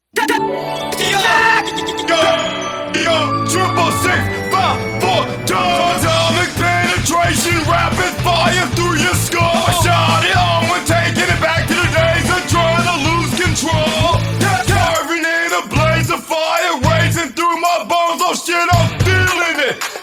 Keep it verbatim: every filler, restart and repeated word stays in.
Yo, triple six, five, four, two. Atomic penetration, rapid fire through your skull. I shot it on when taking it back to the days of trying to lose control. Carving in a blaze of fire, racing through my bones. Oh shit, I'm feeling it.